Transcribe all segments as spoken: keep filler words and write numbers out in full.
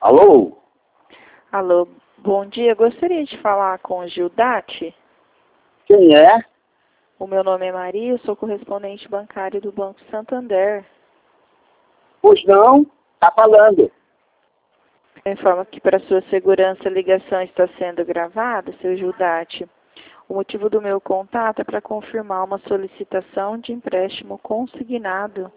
Alô? Alô, bom dia. Gostaria de falar com o Gildati. Quem é? O meu nome é Maria, eu sou correspondente bancário do Banco Santander. Pois não, tá falando. Informa que para sua segurança a ligação está sendo gravada, seu Gildati. O motivo do meu contato é para confirmar uma solicitação de empréstimo consignado.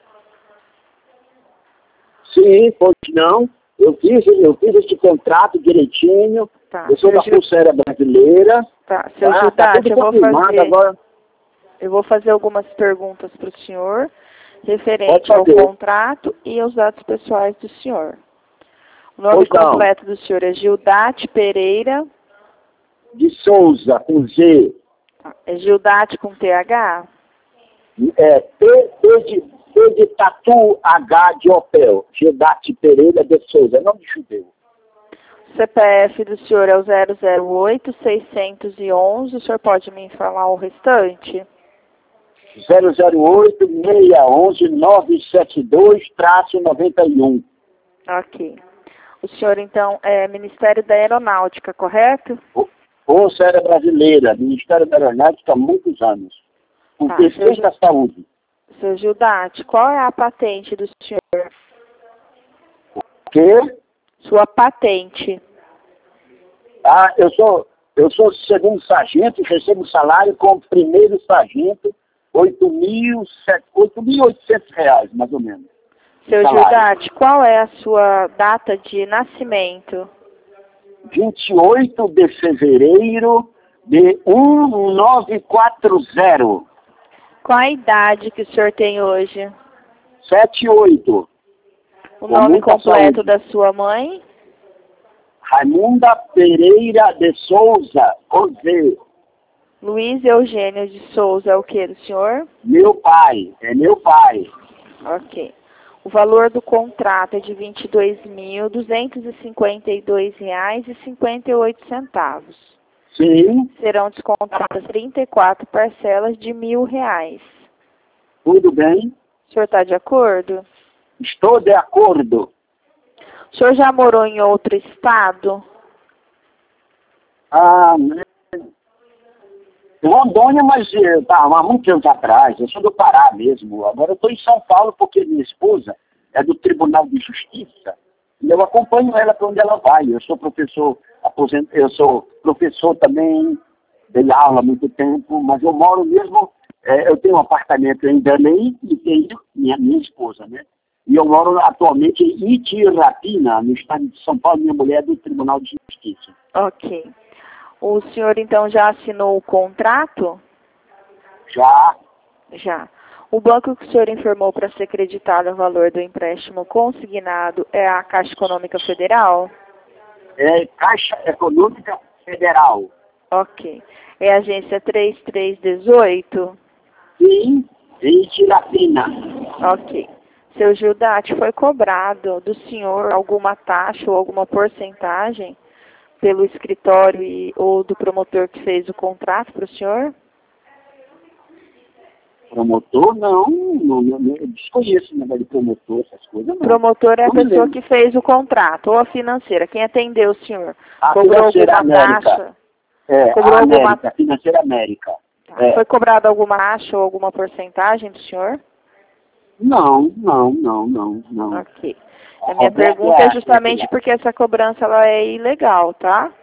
Sim, pois não. Eu fiz, eu fiz esse contrato direitinho. Tá, eu sou seu da Gil- Pulseira Brasileira. Tá, seu Ah, tá Gildati, tudo eu vou confirmado fazer, agora. eu vou fazer algumas perguntas para o senhor, Pode referente ao fazer. contrato e aos dados pessoais do senhor. O nome Pois não. completo do senhor é Gildati Pereira. De Souza, com Z. É Gildati com T H? É, T, T, de, T de Tatu, H de Opel. Gildati Pereira de Souza, não de judeu. O C P F do senhor é o zero zero oito, seiscentos e onze. O senhor pode me falar o restante? zero zero oito, seis um um, nove sete dois, noventa e um. Ok. O senhor, então, é Ministério da Aeronáutica, correto? Pulseira Brasileira, Ministério da Aeronáutica há muitos anos. Com Tá, pesquisa seu- da saúde. Seu Gildati, qual é a patente do senhor? Que? Sua patente. Ah, eu sou, eu sou segundo sargento e recebo salário como primeiro sargento, oito mil e oitocentos reais, mais ou menos. Seu Salário. Gildati, qual é a sua data de nascimento? vinte e oito de fevereiro de mil novecentos e quarenta. Qual a idade que o senhor tem hoje? setenta e oito. O Com nome muita completo saúde. da sua mãe? Raimunda Pereira de Souza, com Z. Luiz Eugênio de Souza é o que do senhor? Meu pai, é meu pai. Ok. O valor do contrato é de vinte e dois mil, duzentos e cinquenta e dois reais e cinquenta e oito centavos. Sim, Serão descontadas trinta e quatro parcelas de mil reais. tudo bem. O senhor está de acordo? Estou de acordo. O senhor já morou em outro estado? Ah, né? Rondônia, mas eh, tá, há muitos anos atrás. Eu sou do Pará mesmo. Agora eu estou em São Paulo porque minha esposa é do Tribunal de Justiça e eu acompanho ela para onde ela vai. Eu sou professor aposent... eu sou professor também, dei aula há muito tempo, mas eu moro mesmo, eh, eu tenho um apartamento em Belém e tenho minha, minha esposa, né? E eu moro atualmente em Itirapina, no estado de São Paulo, minha mulher é do Tribunal de Justiça. Ok. O senhor, então, já assinou o contrato? Já, Já. O banco que o senhor informou para ser creditado o valor do empréstimo consignado é a Caixa Econômica Federal? é Caixa Econômica Federal. Ok. É a agência três três um oito? Sim, em Itirapina. Ok. Seu Gildati, foi cobrado do senhor alguma taxa ou alguma porcentagem pelo escritório e, ou do promotor que fez o contrato para o senhor? Promotor, não, não, não, não eu desconheço o negócio de promotor, essas coisas, não. Promotor é a Não me pessoa lembro. que fez o contrato, ou a financeira. Quem atendeu o senhor? A Cobrou Financeira alguma América. taxa? É, Cobrou a alguma- América, Financeira América. Tá. É. Foi cobrado alguma taxa ou alguma porcentagem do senhor? Não, não, não, não, não. Ok. A minha Roberto pergunta é é- justamente porque essa cobrança ela é ilegal, tá?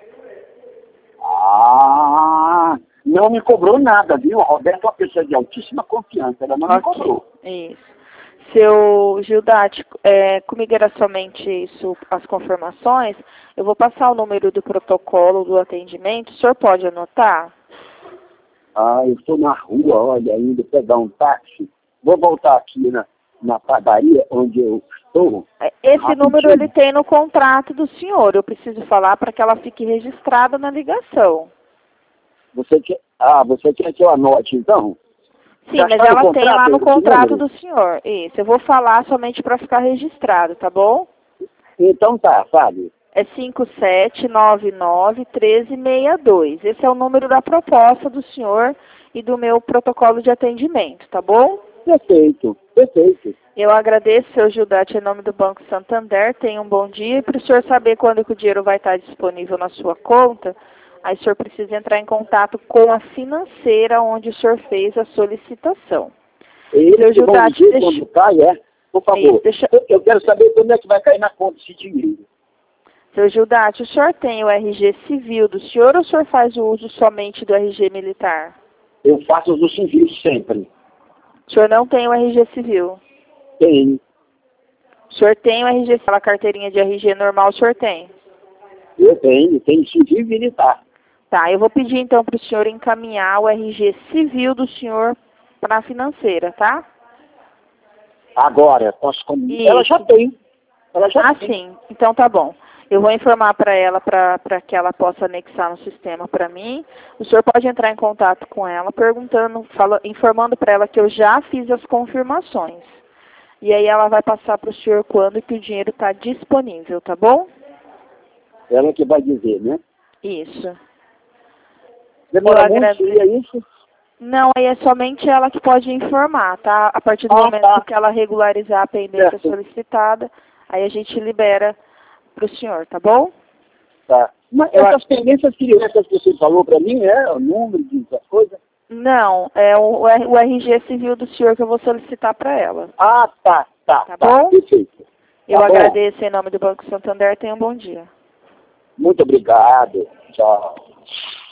Ah, não me cobrou nada, viu? A Roberto é uma pessoa de altíssima confiança, ela não me Ok. cobrou. Isso. Seu Gildati, é, comigo era somente isso, as confirmações. Eu vou passar o número do protocolo do atendimento. O senhor pode anotar? Ah, eu estou na rua, olha, indo pegar um táxi. Vou voltar aqui na, na padaria onde eu estou. É, esse Rapidinho. número ele tem no contrato do senhor. Eu preciso falar para que ela fique registrada na ligação. Você quer, ah, você quer que eu anote, então? Sim, Já mas está no ela tem lá contrato no esse contrato número? do senhor. Isso, eu vou falar somente para ficar registrado, tá bom? Então tá, sabe? É cinco sete nove nove, um três seis dois. Esse é o número da proposta do senhor e do meu protocolo de atendimento, tá bom? Perfeito, perfeito. Eu agradeço, seu Gildati, em nome do Banco Santander. Tenha um bom dia. E para o senhor saber quando que o dinheiro vai estar disponível na sua conta, aí o senhor precisa entrar em contato com a financeira onde o senhor fez a solicitação. Eles Seu que vão Gildati, dizer deixa... quando cai, é? Por favor, Isso, deixa... eu, eu quero saber quando é que vai cair na conta esse dinheiro. Seu Gildati, o senhor tem o R G civil do senhor ou o senhor faz o uso somente do R G militar? Eu faço os civil sempre. O senhor não tem o R G civil? Tem. O senhor tem o R G, aquela carteirinha de R G normal, o senhor tem? Eu tenho, tenho civil e militar. Tá, eu vou pedir então para o senhor encaminhar o R G civil do senhor para a financeira, tá? Agora, posso comunicar? Ela já tem. Ela já ah, tem. sim. Então tá bom. Eu vou informar para ela, para que ela possa anexar no sistema para mim. O senhor pode entrar em contato com ela, perguntando, fala, informando para ela que eu já fiz as confirmações. E aí ela vai passar para o senhor quando que o dinheiro está disponível, tá bom? Ela que vai dizer, né? Isso. Demora muito, seria isso? Não, aí é somente ela que pode informar, tá? A partir do ah, momento tá. que ela regularizar a pendência certo. solicitada, aí a gente libera para o senhor, tá bom? Tá. Mas essas pendências que, essas que você falou para mim, é o número dessas coisas? Não, é o, o R G civil do senhor que eu vou solicitar para ela. Ah, tá, tá. Tá, tá bom? Perfeito. Eu tá agradeço bom. em nome do Banco Santander. Tenha um bom dia. Muito obrigado. Tchau.